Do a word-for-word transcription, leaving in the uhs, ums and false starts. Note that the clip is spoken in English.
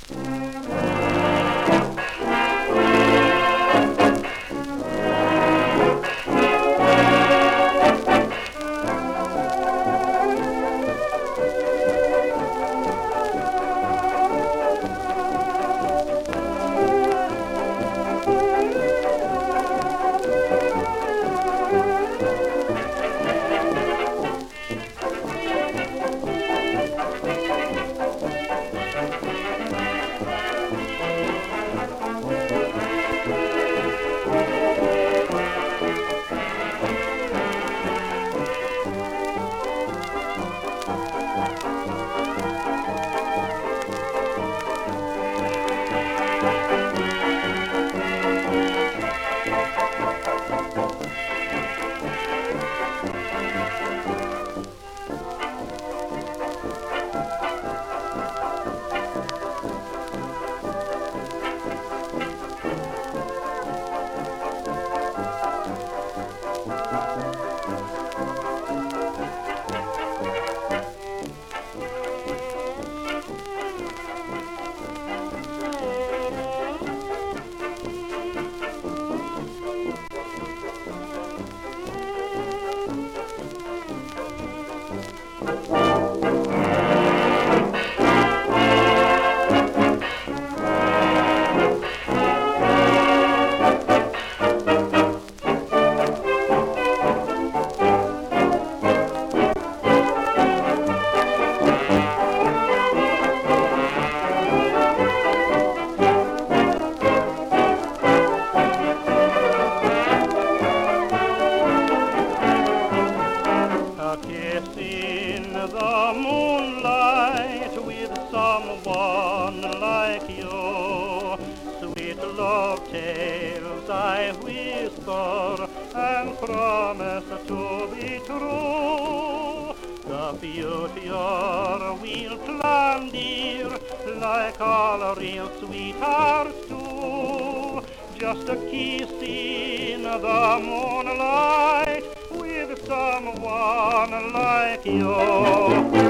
In the moonlight with someone like you, sweet love tales I whisper and promise to be true. The future we'll plan, dear, like all real sweethearts do. Just a kiss in the moonlight with someone like you.